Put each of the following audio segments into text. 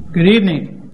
Good evening.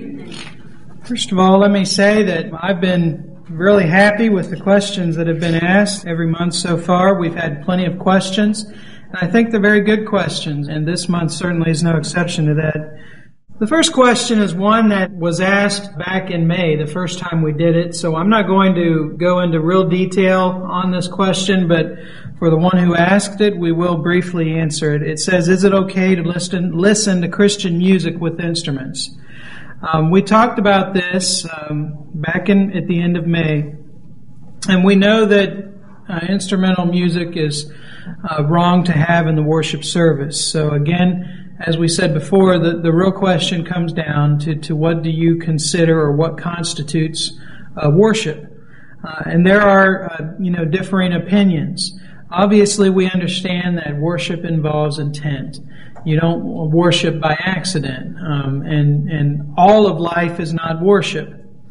First of all, let me say that I've been really happy with the questions that have been asked every month so far. We've had plenty of questions, and I think they're very good questions, and this month certainly is no exception to that. The first question is one that was asked back in May, the first time we did it, so I'm not going to go into real detail on this question, but for the one who asked it, we will briefly answer it. It says, is it okay to listen to Christian music with instruments? We talked about this back at the end of May, and we know that instrumental music is wrong to have in the worship service. So again, as we said before, the real question comes down to what do you consider or what constitutes worship? And there are differing opinions. Obviously, we understand that worship involves intent. You don't worship by accident, and all of life is not worship.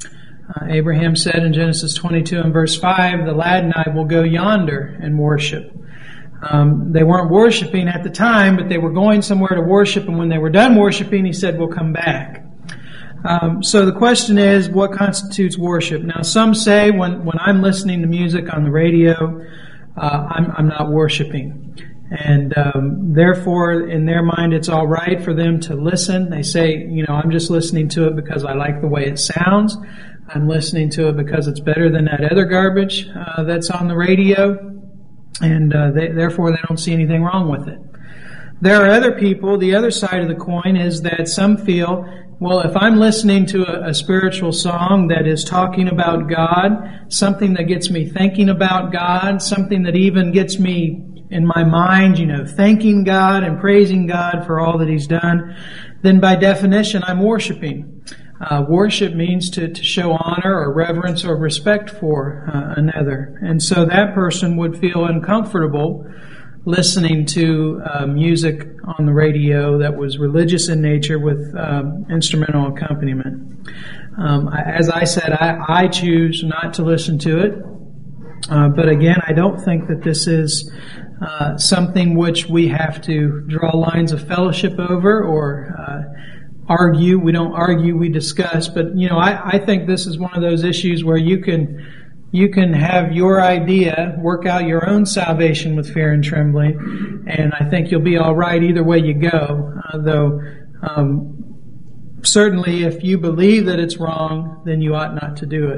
Abraham said in Genesis 22 and verse 5, "The lad and I will go yonder and worship." They weren't worshiping at the time, but they were going somewhere to worship, and when they were done worshiping, he said, "We'll come back." So the question is, what constitutes worship? Now, some say when I'm listening to music on the radio, I'm not worshiping. And therefore, in their mind, it's all right for them to listen. They say, I'm just listening to it because I like the way it sounds. I'm listening to it because it's better than that other garbage that's on the radio. And therefore, they don't see anything wrong with it. There are other people, the other side of the coin is that some feel, well, if I'm listening to a spiritual song that is talking about God, something that gets me thinking about God, something that even gets me in my mind, thanking God and praising God for all that He's done, then by definition, I'm worshiping. Worship means to show honor or reverence or respect for another. And so that person would feel uncomfortable listening to music on the radio that was religious in nature with instrumental accompaniment. As I said, I choose not to listen to it. But again, I don't think that this is something which we have to draw lines of fellowship over or argue. We don't argue, we discuss. But, I think this is one of those issues where you can have your idea, work out your own salvation with fear and trembling, and I think you'll be all right either way you go. Though, certainly if you believe that it's wrong, then you ought not to do it.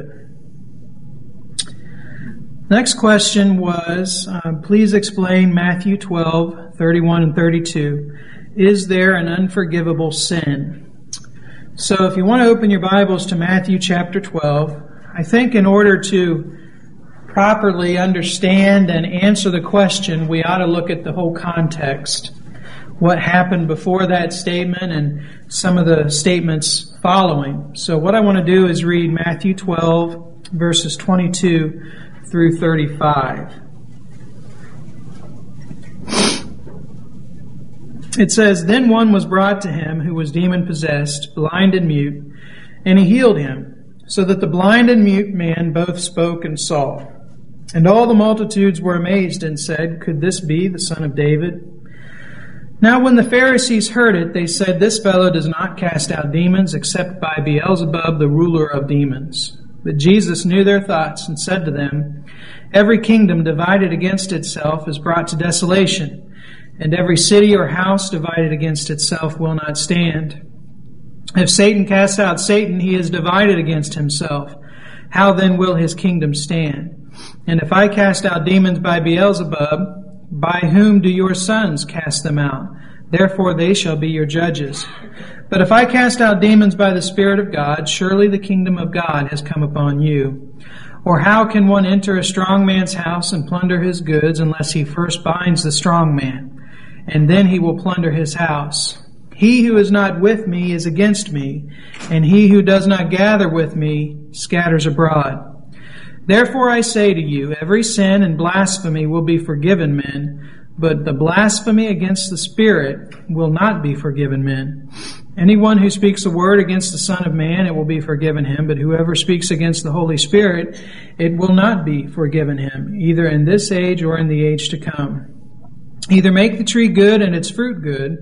Next question was, please explain Matthew 12, 31 and 32. Is there an unforgivable sin? So if you want to open your Bibles to Matthew chapter 12, I think in order to properly understand and answer the question, we ought to look at the whole context. What happened before that statement and some of the statements following. So what I want to do is read Matthew 12, verses 22 through 35. It says, "Then one was brought to him who was demon-possessed, blind and mute, and he healed him, so that the blind and mute man both spoke and saw. And all the multitudes were amazed and said, 'Could this be the Son of David?' Now when the Pharisees heard it, they said, 'This fellow does not cast out demons except by Beelzebub, the ruler of demons.' But Jesus knew their thoughts and said to them, 'Every kingdom divided against itself is brought to desolation, and every city or house divided against itself will not stand. If Satan casts out Satan, he is divided against himself. How then will his kingdom stand? And if I cast out demons by Beelzebub, by whom do your sons cast them out? Therefore they shall be your judges. But if I cast out demons by the Spirit of God, surely the kingdom of God has come upon you. Or how can one enter a strong man's house and plunder his goods unless he first binds the strong man? And then he will plunder his house. He who is not with me is against me, and he who does not gather with me scatters abroad. Therefore I say to you, every sin and blasphemy will be forgiven men, but the blasphemy against the Spirit will not be forgiven men. Anyone who speaks a word against the Son of Man, it will be forgiven him, but whoever speaks against the Holy Spirit, it will not be forgiven him, either in this age or in the age to come. Either make the tree good and its fruit good,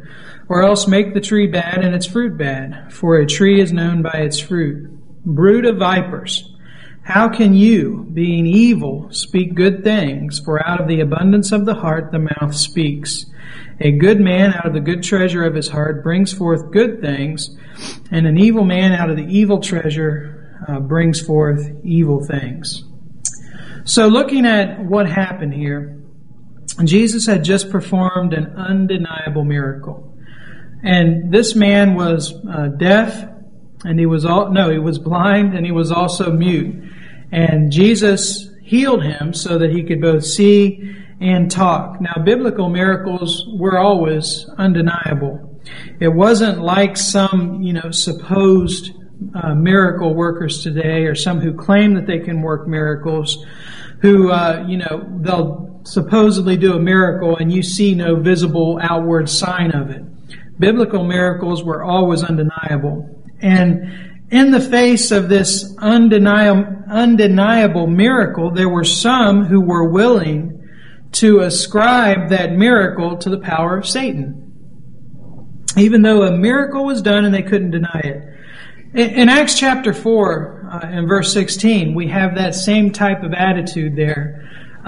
Or else make the tree bad and its fruit bad, for a tree is known by its fruit. Brood of vipers, how can you, being evil, speak good things? For out of the abundance of the heart the mouth speaks. A good man out of the good treasure of his heart brings forth good things, and an evil man out of the evil treasure brings forth evil things. So looking at what happened here, Jesus had just performed an undeniable miracle. And this man was deaf, and he was blind, and he was also mute. And Jesus healed him so that he could both see and talk. Now, biblical miracles were always undeniable. It wasn't like some, supposed miracle workers today, or some who claim that they can work miracles, who, they'll supposedly do a miracle and you see no visible outward sign of it. Biblical miracles were always undeniable. And in the face of this undeniable miracle, there were some who were willing to ascribe that miracle to the power of Satan, even though a miracle was done and they couldn't deny it. In Acts chapter 4, in verse 16, we have that same type of attitude there.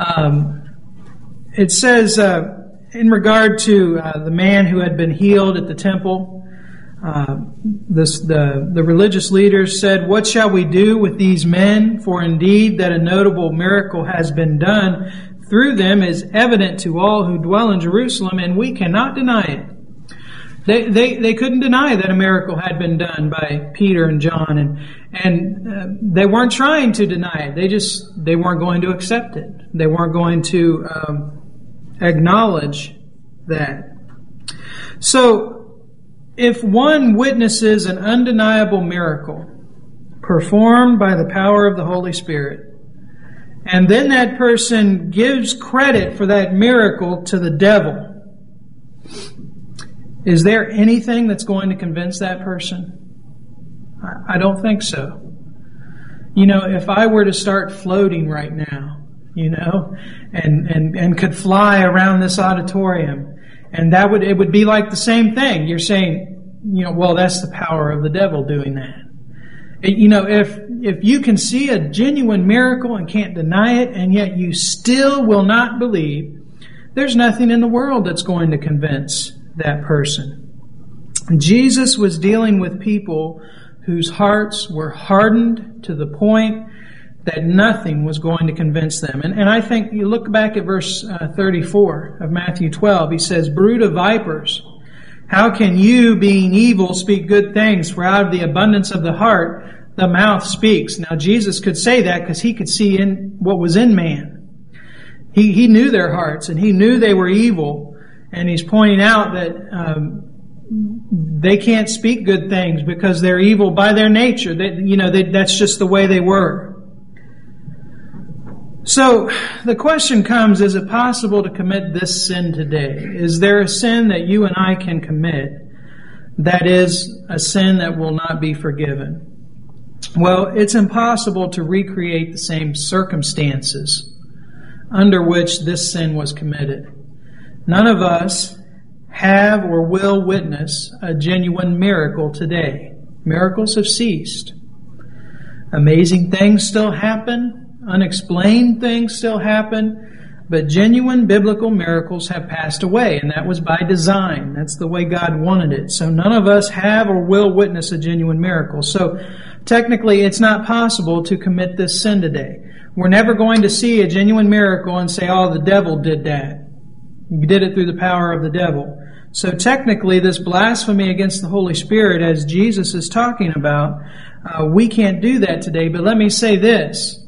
It says, in regard to the man who had been healed at the temple, the religious leaders said, "What shall we do with these men? For indeed that a notable miracle has been done through them is evident to all who dwell in Jerusalem, and we cannot deny it." They couldn't deny that a miracle had been done by Peter and John, and they weren't trying to deny it. They weren't going to accept it. They weren't going to acknowledge that. So, if one witnesses an undeniable miracle performed by the power of the Holy Spirit, and then that person gives credit for that miracle to the devil, is there anything that's going to convince that person? I don't think so. If I were to start floating right now, and could fly around this auditorium, and it would be like the same thing. You're saying, well, that's the power of the devil doing that. If you can see a genuine miracle and can't deny it, and yet you still will not believe, there's nothing in the world that's going to convince that person. Jesus was dealing with people whose hearts were hardened to the point that nothing was going to convince them. And I think you look back at verse 34 of Matthew 12. He says, "Brood of vipers, how can you, being evil, speak good things? For out of the abundance of the heart, the mouth speaks." Now, Jesus could say that because he could see in what was in man. He knew their hearts, and he knew they were evil. And he's pointing out that they can't speak good things because they're evil by their nature. That's just the way they were. So the question comes, is it possible to commit this sin today? Is there a sin that you and I can commit that is a sin that will not be forgiven? Well, it's impossible to recreate the same circumstances under which this sin was committed. None of us have or will witness a genuine miracle today. Miracles have ceased. Amazing things still happen. Unexplained things still happen. But genuine biblical miracles have passed away, and that was by design. That's the way God wanted it. So none of us have or will witness a genuine miracle. So technically, it's not possible to commit this sin today. We're never going to see a genuine miracle and say, "Oh, the devil did that. You did it through the power of the devil." So technically, this blasphemy against the Holy Spirit, as Jesus is talking about, we can't do that today. But let me say this.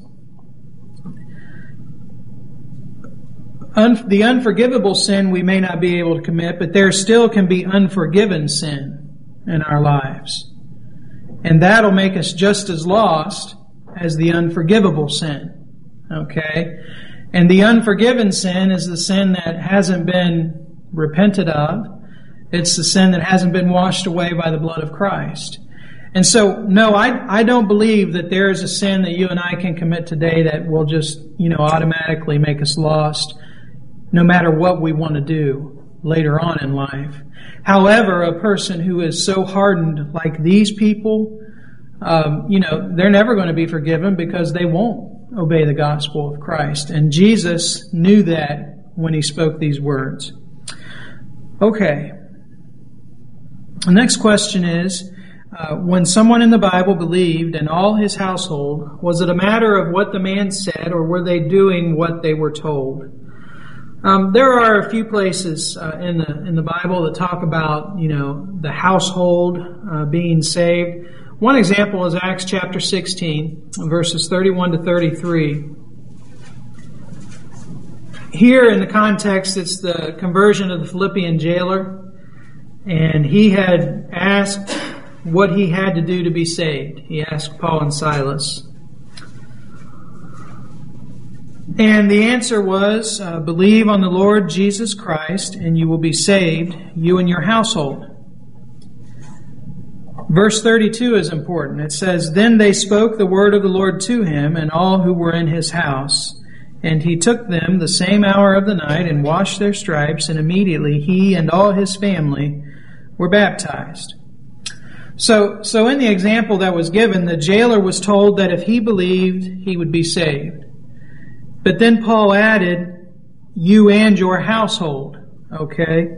The unforgivable sin we may not be able to commit, but there still can be unforgiven sin in our lives. And that'll make us just as lost as the unforgivable sin. Okay? And the unforgiven sin is the sin that hasn't been repented of. It's the sin that hasn't been washed away by the blood of Christ. And so, no, I don't believe that there is a sin that you and I can commit today that will just, automatically make us lost, no matter what we want to do. later on in life. However, a person who is so hardened like these people, they're never going to be forgiven because they won't obey the gospel of Christ. And Jesus knew that when he spoke these words. Okay. The next question is, when someone in the Bible believed and all his household, was it a matter of what the man said, or were they doing what they were told? There are a few places in the Bible that talk about, the household being saved. One example is Acts chapter 16, verses 31 to 33. Here in the context, it's the conversion of the Philippian jailer, and he had asked what he had to do to be saved. He asked Paul and Silas. And the answer was, believe on the Lord Jesus Christ, and you will be saved, you and your household. Verse 32 is important. It says, Then they spoke the word of the Lord to him and all who were in his house. And he took them the same hour of the night and washed their stripes, and immediately he and all his family were baptized. So in the example that was given, the jailer was told that if he believed, he would be saved. But then Paul added, you and your household. Okay?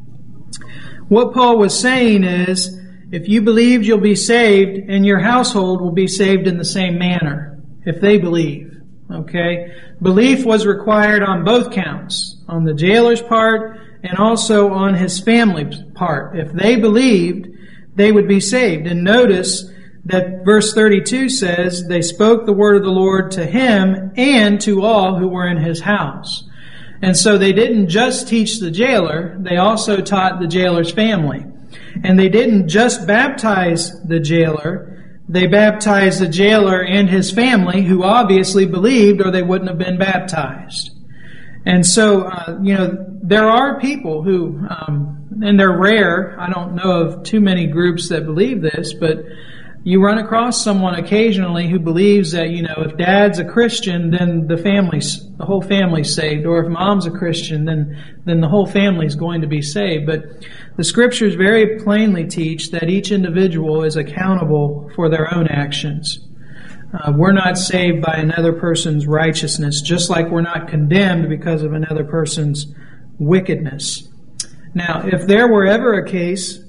What Paul was saying is, if you believed, you'll be saved, and your household will be saved in the same manner, if they believe. Okay? Belief was required on both counts, on the jailer's part and also on his family's part. If they believed, they would be saved. And notice that verse 32 says, they spoke the word of the Lord to him and to all who were in his house. And so they didn't just teach the jailer, they also taught the jailer's family. And they didn't just baptize the jailer, they baptized the jailer and his family, who obviously believed, or they wouldn't have been baptized. And so, there are people who, and they're rare, I don't know of too many groups that believe this, but you run across someone occasionally who believes that, if dad's a Christian, then the whole family's saved. Or if mom's a Christian, then the whole family's going to be saved. But the Scriptures very plainly teach that each individual is accountable for their own actions. We're not saved by another person's righteousness, just like we're not condemned because of another person's wickedness. Now, if there were ever a case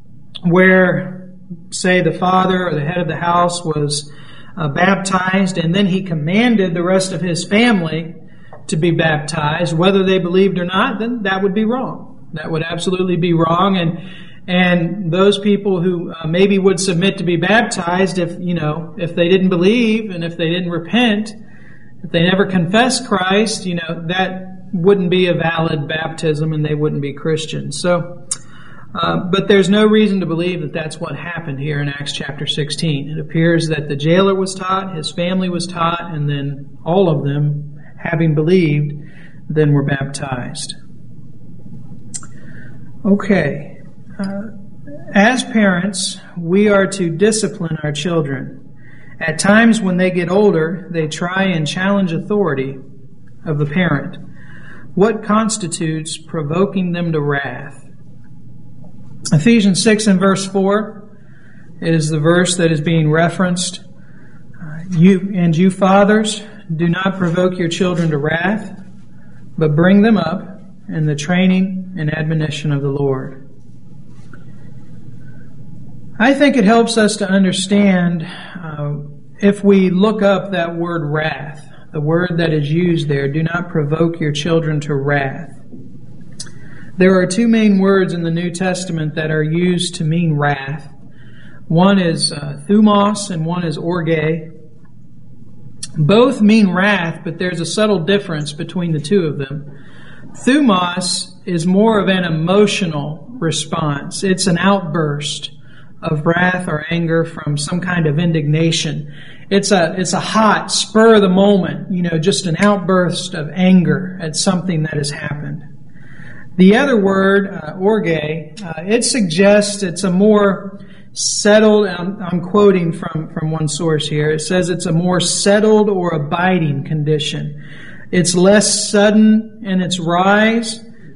where, say, the father or the head of the house was baptized, and then he commanded the rest of his family to be baptized, whether they believed or not, then that would be wrong. That would absolutely be wrong. And those people who maybe would submit to be baptized, if they didn't believe and if they didn't repent, if they never confessed Christ, that wouldn't be a valid baptism and they wouldn't be Christians. So, but there's no reason to believe that that's what happened here in Acts chapter 16. It appears that the jailer was taught, his family was taught, and then all of them, having believed, then were baptized. Okay. As parents, we are to discipline our children. At times when they get older, they try and challenge authority of the parent. What constitutes provoking them to wrath? Ephesians 6 and verse 4 is the verse that is being referenced. You fathers, do not provoke your children to wrath, but bring them up in the training and admonition of the Lord. I think it helps us to understand if we look up that word wrath, the word that is used there, do not provoke your children to wrath. There are two main words in the New Testament that are used to mean wrath. One is thumos and one is orge. Both mean wrath, but there's a subtle difference between the two of them. Thumos is more of an emotional response. It's an outburst of wrath or anger from some kind of indignation. It's a hot, spur of the moment, just an outburst of anger at something that has happened. The other word, orge, it suggests it's a more settled, I'm quoting from one source here, it says it's a more settled or abiding condition. It's less sudden in its rise,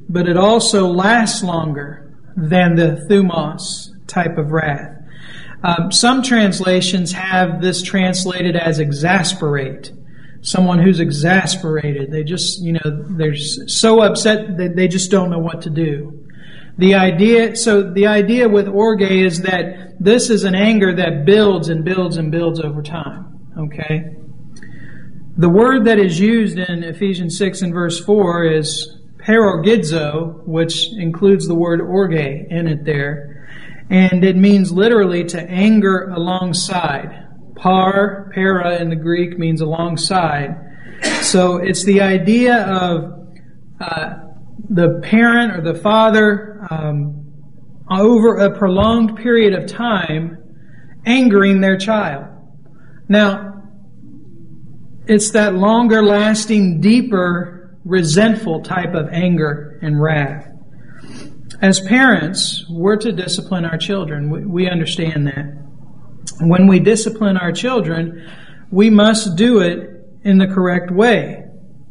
but it also lasts longer than the thumos type of wrath. Some translations have this translated as exasperate. Someone who's exasperated. They just, they're so upset that they just don't know what to do. The idea with orge is that this is an anger that builds and builds and builds over time. Okay? The word that is used in Ephesians 6 and verse 4 is parogidzo, which includes the word orge in it there. And it means literally to anger alongside. Para in the Greek means alongside. So it's the idea of the parent or the father over a prolonged period of time angering their child. Now, it's that longer lasting, deeper, resentful type of anger and wrath. As parents, we're to discipline our children. We understand that. When we discipline our children, we must do it in the correct way.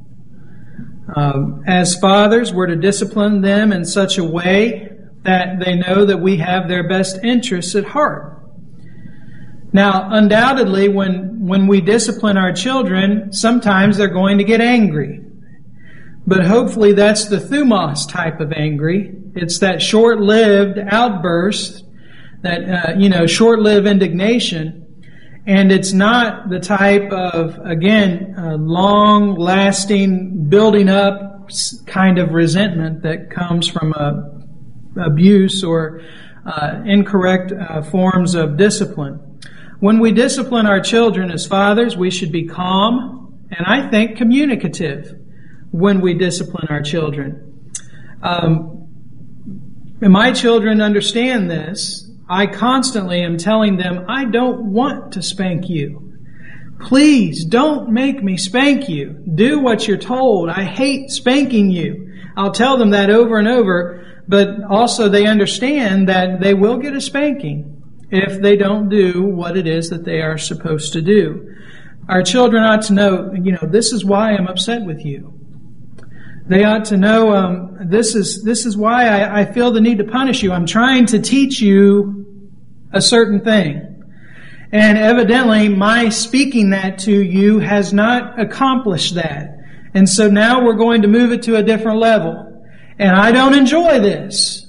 As fathers, we're to discipline them in such a way that they know that we have their best interests at heart. Now, undoubtedly, when we discipline our children, sometimes they're going to get angry. But hopefully that's the thumos type of angry. It's that short-lived outburst, that, short-lived indignation. And it's not the type of, again, long-lasting, building up kind of resentment that comes from abuse or incorrect forms of discipline. When we discipline our children as fathers, we should be calm and, I think, communicative when we discipline our children. And my children understand this. I constantly am telling them, I don't want to spank you. Please don't make me spank you. Do what you're told. I hate spanking you. I'll tell them that over and over, but also they understand that they will get a spanking if they don't do what it is that they are supposed to do. Our children ought to know, this is why I'm upset with you. They ought to know, this is why I feel the need to punish you. I'm trying to teach you a certain thing. And evidently, my speaking that to you has not accomplished that. And so now we're going to move it to a different level. And I don't enjoy this.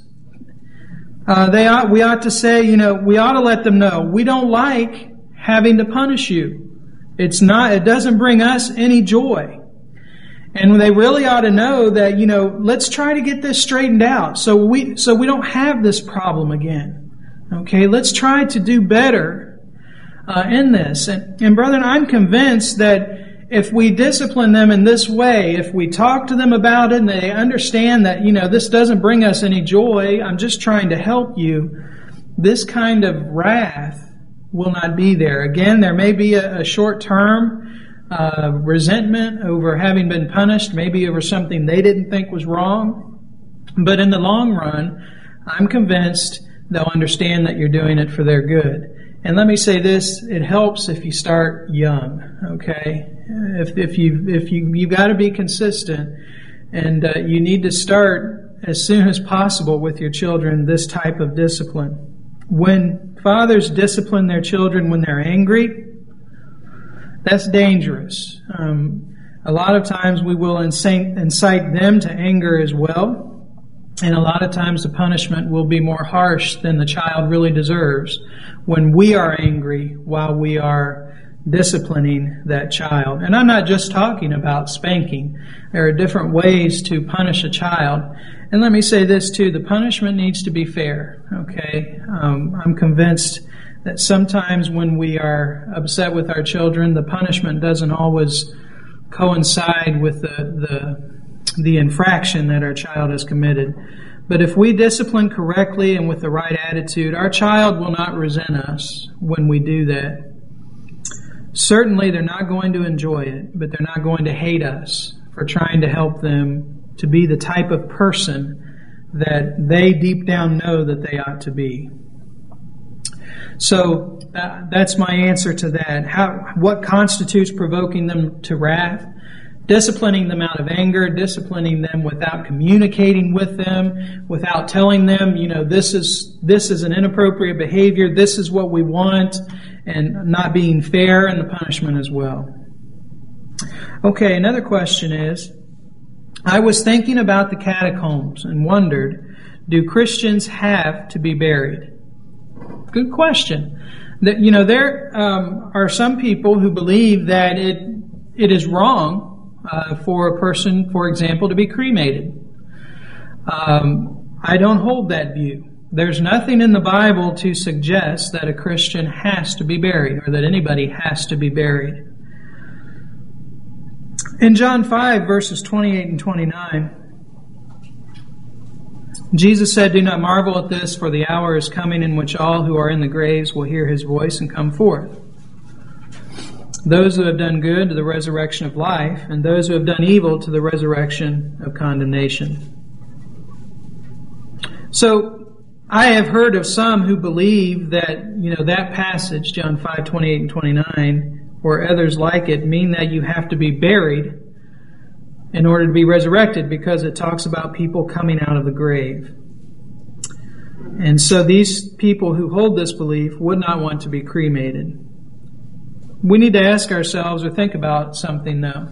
We ought to say, we ought to let them know, we don't like having to punish you. It doesn't bring us any joy. And they really ought to know that, let's try to get this straightened out so we don't have this problem again. Okay, let's try to do better in this. And brethren, I'm convinced that if we discipline them in this way, if we talk to them about it and they understand that, this doesn't bring us any joy, I'm just trying to help you, this kind of wrath will not be there. Again, there may be a short-term resentment over having been punished, maybe over something they didn't think was wrong. But in the long run, I'm convinced they'll understand that you're doing it for their good. And let me say this, it helps if you start young, okay? If you've got to be consistent, and you need to start as soon as possible with your children this type of discipline. When fathers discipline their children when they're angry, that's dangerous. A lot of times we will incite them to anger as well. And a lot of times the punishment will be more harsh than the child really deserves when we are angry while we are disciplining that child. And I'm not just talking about spanking. There are different ways to punish a child. And let me say this too, the punishment needs to be fair. Okay? I'm convinced that sometimes when we are upset with our children, the punishment doesn't always coincide with the infraction that our child has committed. But if we discipline correctly and with the right attitude, our child will not resent us when we do that. Certainly they're not going to enjoy it, but they're not going to hate us for trying to help them to be the type of person that they deep down know that they ought to be. So that's my answer to that. What constitutes provoking them to wrath? disciplining them out of anger, disciplining them without communicating with them, without telling them, this is an inappropriate behavior, this is what we want, and not being fair in the punishment as well. Okay, another question is, I was thinking about the catacombs and wondered, do Christians have to be buried? Good question. There are some people who believe that it is wrong for a person, for example, to be cremated. I don't hold that view. There's nothing in the Bible to suggest that a Christian has to be buried or that anybody has to be buried. In John 5, verses 28 and 29, Jesus said, "Do not marvel at this, for the hour is coming in which all who are in the graves will hear His voice and come forth. Those who have done good to the resurrection of life, and those who have done evil to the resurrection of condemnation." So, I have heard of some who believe that, that passage, John 5, 28 and 29, or others like it, mean that you have to be buried in order to be resurrected because it talks about people coming out of the grave. And so these people who hold this belief would not want to be cremated. We need to ask ourselves or think about something though.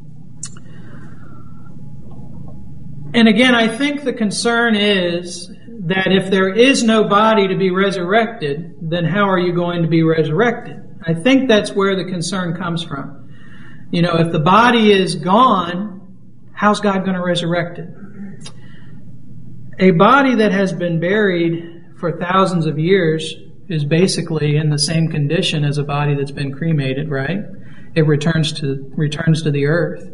And again, I think the concern is that if there is no body to be resurrected, then how are you going to be resurrected? I think that's where the concern comes from. If the body is gone, how's God going to resurrect it? A body that has been buried for thousands of years is basically in the same condition as a body that's been cremated, right? It returns to the earth.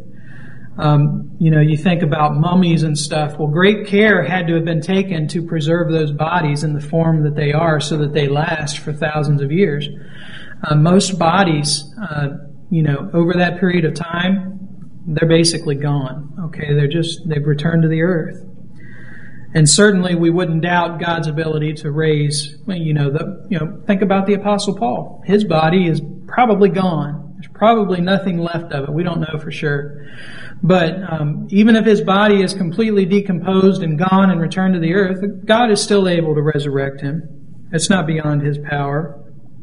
You think about mummies and stuff. Well, great care had to have been taken to preserve those bodies in the form that they are so that they last for thousands of years. Most bodies, over that period of time, they're basically gone. Okay, they've returned to the earth. And certainly we wouldn't doubt God's ability to raise, think about the Apostle Paul. His body is probably gone. There's probably nothing left of it. We don't know for sure. But even if his body is completely decomposed and gone and returned to the earth, God is still able to resurrect him. It's not beyond His power.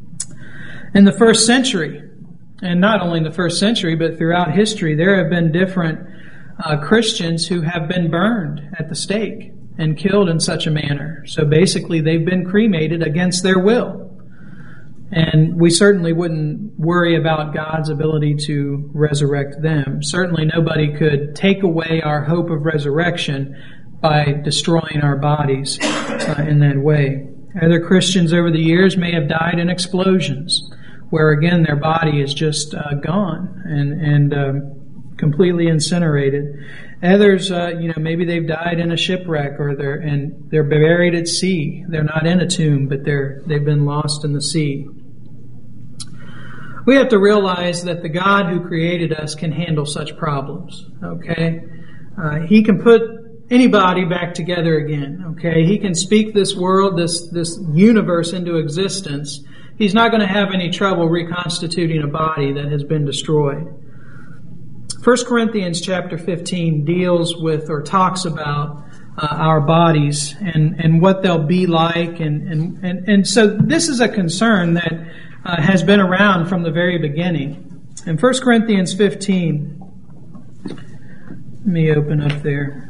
In the first century, and not only in the first century, but throughout history, there have been different Christians who have been burned at the stake and killed in such a manner. So basically, they've been cremated against their will. And we certainly wouldn't worry about God's ability to resurrect them. Certainly nobody could take away our hope of resurrection by destroying our bodies in that way. Other Christians over the years may have died in explosions, where again their body is just gone and completely incinerated. Others, maybe they've died in a shipwreck, or they're buried at sea. They're not in a tomb, but they've been lost in the sea. We have to realize that the God who created us can handle such problems. Okay, He can put anybody back together again. Okay, He can speak this world, this universe into existence. He's not going to have any trouble reconstituting a body that has been destroyed. 1 Corinthians chapter 15 deals with or talks about our bodies and what they'll be like. And so this is a concern that has been around from the very beginning. In 1 Corinthians 15, let me open up there.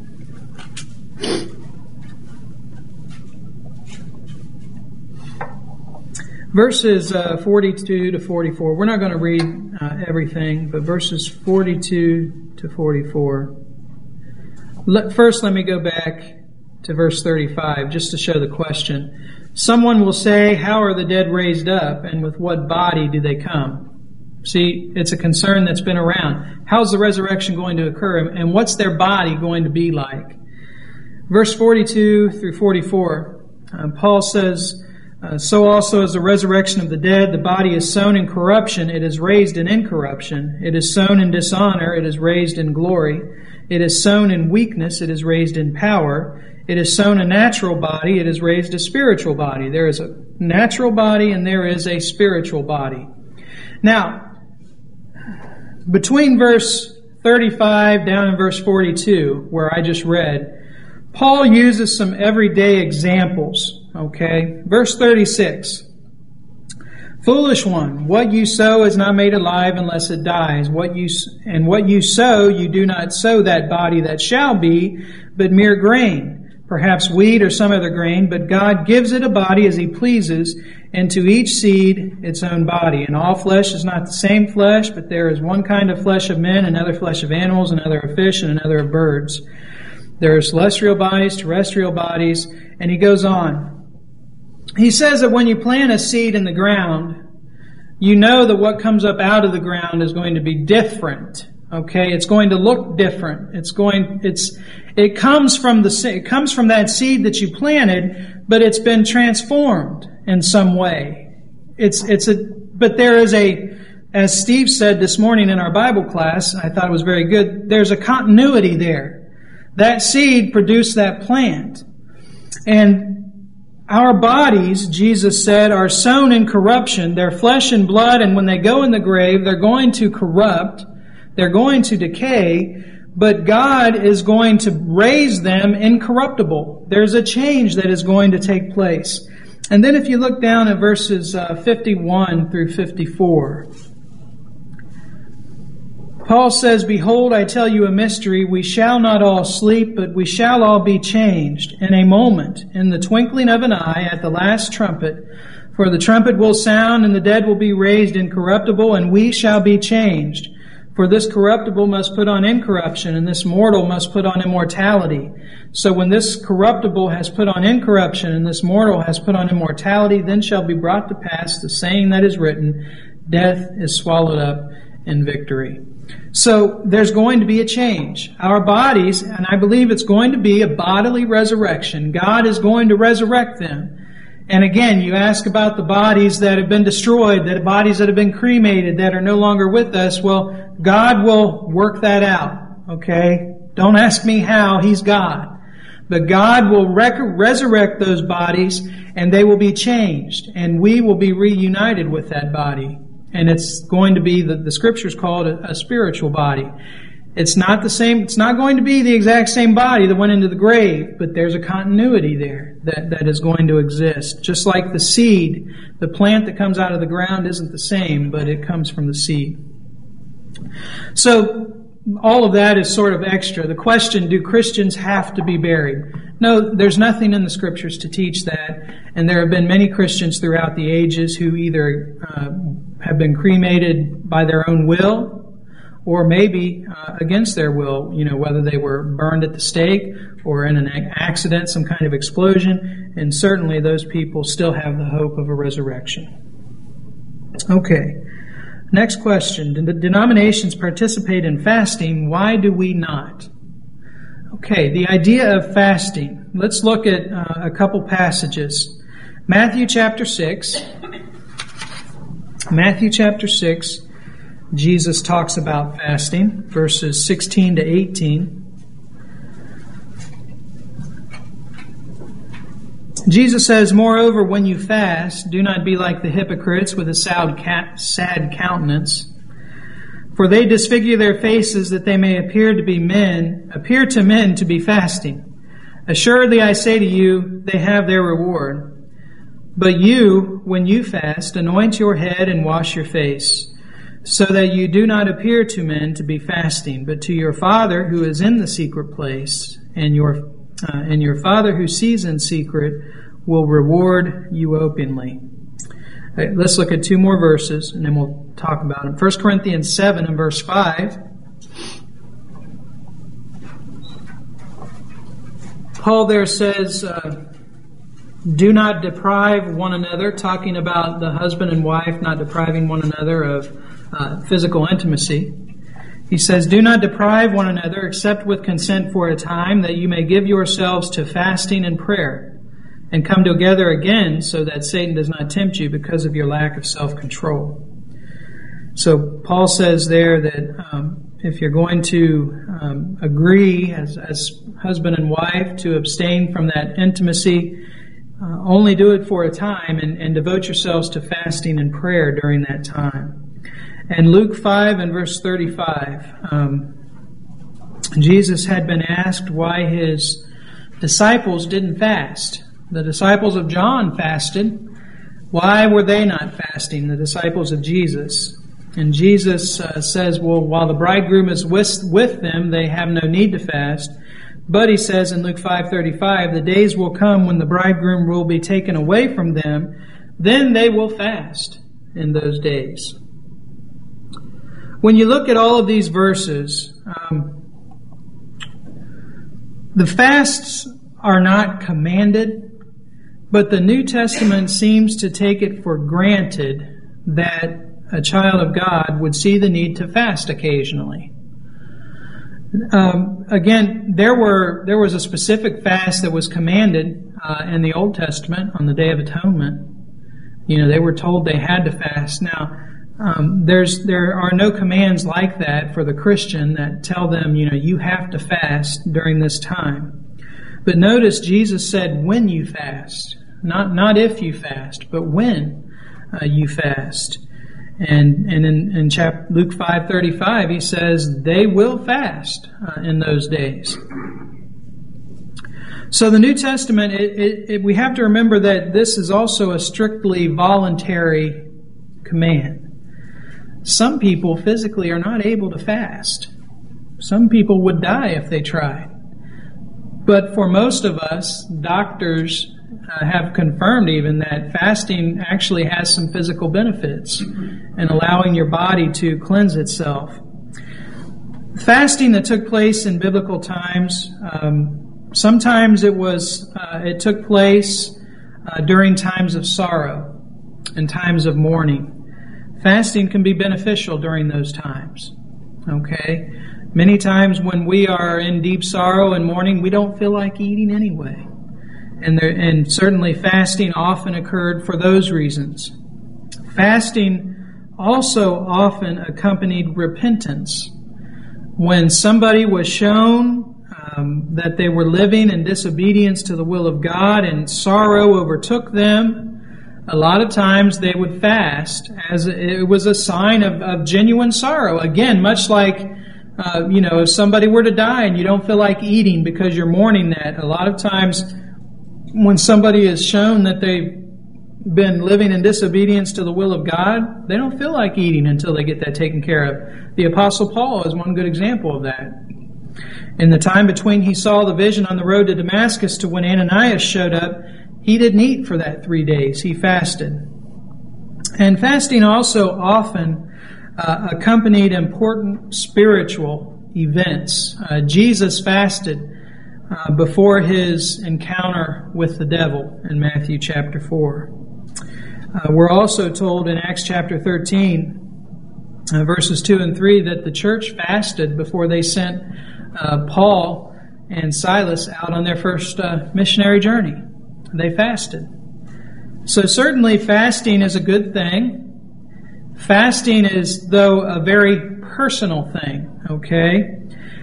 Verses 42 to 44. We're not going to read everything, but verses 42 to 44. First, let me go back to verse 35, just to show the question. Someone will say, how are the dead raised up, and with what body do they come? See, it's a concern that's been around. How's the resurrection going to occur, and what's their body going to be like? Verse 42 through 44, Paul says, so also is the resurrection of the dead. The body is sown in corruption, it is raised in incorruption. It is sown in dishonor, it is raised in glory. It is sown in weakness, it is raised in power. It is sown a natural body, it is raised a spiritual body. There is a natural body and there is a spiritual body. Now, between verse 35 down in verse 42, where I just read, Paul uses some everyday examples. Okay? Verse 36. Foolish one, what you sow is not made alive unless it dies. What you sow, you do not sow that body that shall be, but mere grain, perhaps wheat or some other grain, but God gives it a body as He pleases, and to each seed its own body. And all flesh is not the same flesh, but there is one kind of flesh of men, another flesh of animals, another of fish, and another of birds. There are celestial bodies, terrestrial bodies, and he goes on. He says that when you plant a seed in the ground, you know that what comes up out of the ground is going to be different. Okay, it's going to look different. It comes from that seed that you planted, but it's been transformed in some way. But there is as Steve said this morning in our Bible class, I thought it was very good, there's a continuity there. That seed produced that plant. And our bodies, Jesus said, are sown in corruption. They're flesh and blood, and when they go in the grave, they're going to corrupt. They're going to decay, but God is going to raise them incorruptible. There's a change that is going to take place. And then if you look down at verses 51 through 54, Paul says, Behold, I tell you a mystery. We shall not all sleep, but we shall all be changed in a moment, in the twinkling of an eye, at the last trumpet. For the trumpet will sound, and the dead will be raised incorruptible, and we shall be changed. For this corruptible must put on incorruption, and this mortal must put on immortality. So when this corruptible has put on incorruption, and this mortal has put on immortality, then shall be brought to pass the saying that is written, Death is swallowed up in victory. So there's going to be a change. Our bodies, and I believe it's going to be a bodily resurrection. God is going to resurrect them. And again, you ask about the bodies that have been destroyed, the bodies that have been cremated, that are no longer with us. Well, God will work that out. Okay? Don't ask me how. He's God. But God will resurrect those bodies, and they will be changed. And we will be reunited with that body. And it's going to be, the Scriptures call it a spiritual body. It's not the same, it's not going to be the exact same body that went into the grave, but there's a continuity there that is going to exist. Just like the seed, the plant that comes out of the ground isn't the same, but it comes from the seed. So, all of that is sort of extra. The question, do Christians have to be buried? No, there's nothing in the Scriptures to teach that. And there have been many Christians throughout the ages who either have been cremated by their own will, or maybe against their will, whether they were burned at the stake or in an accident, some kind of explosion. And certainly those people still have the hope of a resurrection. Okay. Next question. Do the denominations participate in fasting? Why do we not? Okay, the idea of fasting. Let's look at a couple passages. Matthew chapter 6. Matthew chapter 6, Jesus talks about fasting, verses 16 to 18. Jesus says, Moreover, when you fast, do not be like the hypocrites with a sad countenance, for they disfigure their faces that they may appear to men to be fasting. Assuredly, I say to you, they have their reward. But you, when you fast, anoint your head and wash your face, so that you do not appear to men to be fasting, but to your Father who is in the secret place, and your Father who sees in secret will reward you openly. Right, let's look at two more verses, and then we'll talk about them. 1 Corinthians 7 and verse 5. Paul there says, do not deprive one another, talking about the husband and wife not depriving one another of physical intimacy. He says, do not deprive one another except with consent for a time, that you may give yourselves to fasting and prayer, and come together again so that Satan does not tempt you because of your lack of self-control. So Paul says there that if you're going to agree as husband and wife to abstain from that intimacy, only do it for a time and devote yourselves to fasting and prayer during that time. And Luke 5 and verse 35, Jesus had been asked why his disciples didn't fast. The disciples of John fasted. Why were they not fasting, the disciples of Jesus? And Jesus says, well, while the bridegroom is with them, they have no need to fast. But he says in Luke 5:35, the days will come when the bridegroom will be taken away from them. Then they will fast in those days. When you look at all of these verses, the fasts are not commanded, but the New Testament seems to take it for granted that a child of God would see the need to fast occasionally. Again, there was a specific fast that was commanded in the Old Testament on the Day of Atonement. They were told they had to fast. Now, there are no commands like that for the Christian that tell them, you have to fast during this time. But notice Jesus said when you fast, not if you fast, but when you fast. And in Luke 5:35, he says they will fast in those days. So the New Testament, we have to remember that this is also a strictly voluntary command. Some people physically are not able to fast. Some people would die if they tried. But for most of us, doctors have confirmed even that fasting actually has some physical benefits in allowing your body to cleanse itself. Fasting that took place in biblical times, sometimes it took place during times of sorrow and times of mourning. Fasting can be beneficial during those times. Okay? Many times when we are in deep sorrow and mourning, we don't feel like eating anyway. And certainly fasting often occurred for those reasons. Fasting also often accompanied repentance. When somebody was shown that they were living in disobedience to the will of God and sorrow overtook them, a lot of times they would fast as it was a sign of genuine sorrow. Again, much like, if somebody were to die and you don't feel like eating because you're mourning that, a lot of times when somebody is shown that they've been living in disobedience to the will of God, they don't feel like eating until they get that taken care of. The Apostle Paul is one good example of that. In the time between he saw the vision on the road to Damascus to when Ananias showed up, he didn't eat for that 3 days. He fasted. And fasting also often accompanied important spiritual events. Jesus fasted before his encounter with the devil in Matthew chapter 4. We're also told in Acts chapter 13, verses 2 and 3, that the church fasted before they sent Paul and Silas out on their first missionary journey. They fasted. So certainly fasting is a good thing. Fasting is, though, a very personal thing, okay?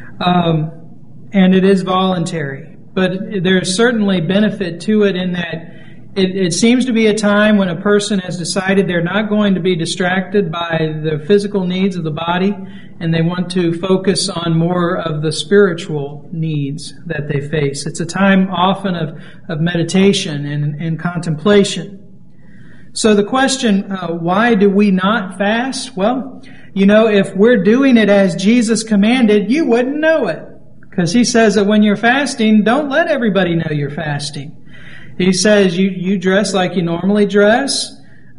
And it is voluntary. But there's certainly benefit to it in that it seems to be a time when a person has decided they're not going to be distracted by the physical needs of the body, and they want to focus on more of the spiritual needs that they face. It's a time often of meditation and contemplation. So the question, why do we not fast? Well, if we're doing it as Jesus commanded, you wouldn't know it. Because he says that when you're fasting, don't let everybody know you're fasting. He says you dress like you normally dress.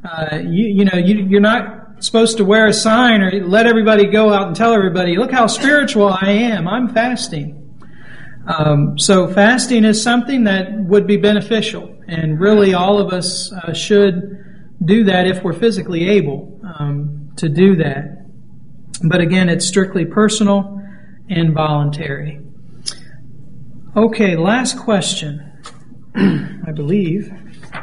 You're not supposed to wear a sign or let everybody go out and tell everybody, look how spiritual I am. I'm fasting. So fasting is something that would be beneficial. And really all of us should do that if we're physically able to do that. But again, it's strictly personal and voluntary. Okay, last question. I believe.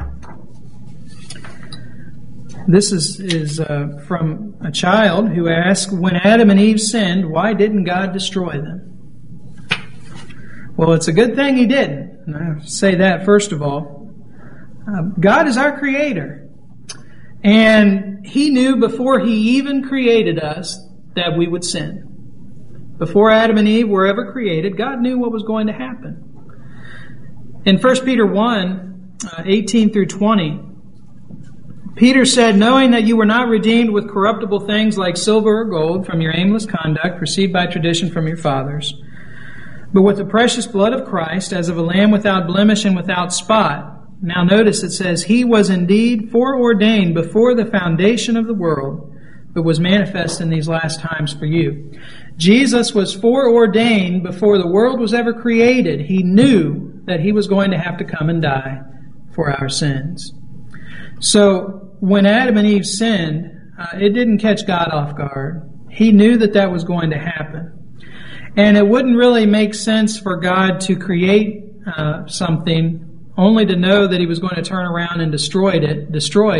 This is from a child who asked, when Adam and Eve sinned, why didn't God destroy them? Well, it's a good thing he didn't. And I say that first of all. God is our creator. And he knew before he even created us that we would sin. Before Adam and Eve were ever created, God knew what was going to happen. In 1 Peter 1, 18 through 20, Peter said, knowing that you were not redeemed with corruptible things like silver or gold from your aimless conduct received by tradition from your fathers, but with the precious blood of Christ, as of a lamb without blemish and without spot. Now notice it says, He was indeed foreordained before the foundation of the world, but was manifest in these last times for you. Jesus was foreordained before the world was ever created. He knew that He was going to have to come and die for our sins. So when Adam and Eve sinned, it didn't catch God off guard. He knew that that was going to happen. And it wouldn't really make sense for God to create something only to know that He was going to turn around and destroy it at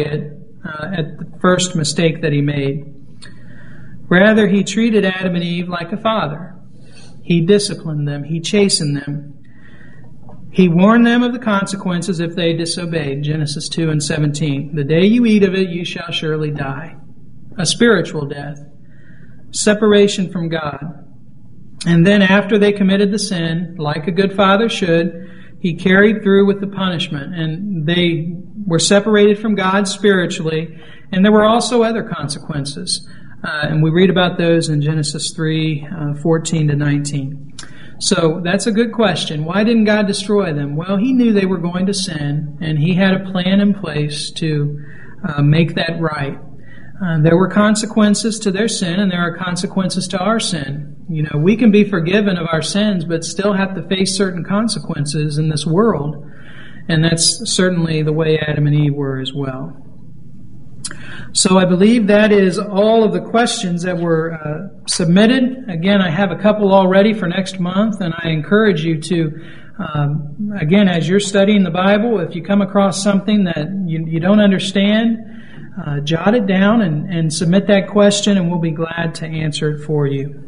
the first mistake that He made. Rather, He treated Adam and Eve like a father. He disciplined them. He chastened them. He warned them of the consequences if they disobeyed. Genesis 2 and 17. The day you eat of it, you shall surely die. A spiritual death. Separation from God. And then after they committed the sin, like a good father should, He carried through with the punishment. And they were separated from God spiritually. And there were also other consequences. And we read about those in Genesis 3, 14 to 19. So that's a good question. Why didn't God destroy them? Well, He knew they were going to sin, and He had a plan in place to make that right. There were consequences to their sin, and there are consequences to our sin. You know, we can be forgiven of our sins, but still have to face certain consequences in this world. And that's certainly the way Adam and Eve were as well. So I believe that is all of the questions that were submitted. Again, I have a couple already for next month, and I encourage you to, again, as you're studying the Bible, if you come across something that you don't understand, jot it down and submit that question, and we'll be glad to answer it for you.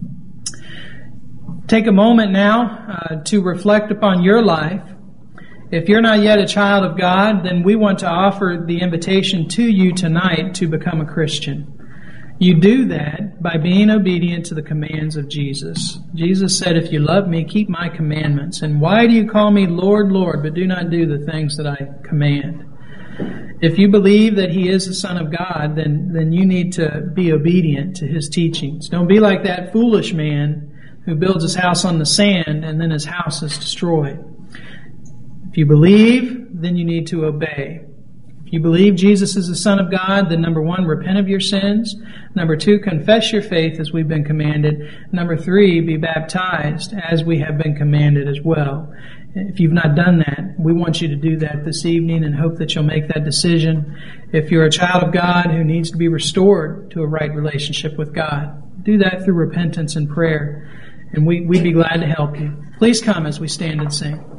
Take a moment now to reflect upon your life. If you're not yet a child of God, then we want to offer the invitation to you tonight to become a Christian. You do that by being obedient to the commands of Jesus. Jesus said, if you love me, keep my commandments. And why do you call me Lord, Lord, but do not do the things that I command? If you believe that He is the Son of God, then you need to be obedient to His teachings. Don't be like that foolish man who builds his house on the sand and then his house is destroyed. If you believe, then you need to obey. If you believe Jesus is the Son of God, then number 1, repent of your sins. Number 2, confess your faith as we've been commanded. Number 3, be baptized as we have been commanded as well. If you've not done that, we want you to do that this evening and hope that you'll make that decision. If you're a child of God who needs to be restored to a right relationship with God, do that through repentance and prayer. And we'd be glad to help you. Please come as we stand and sing.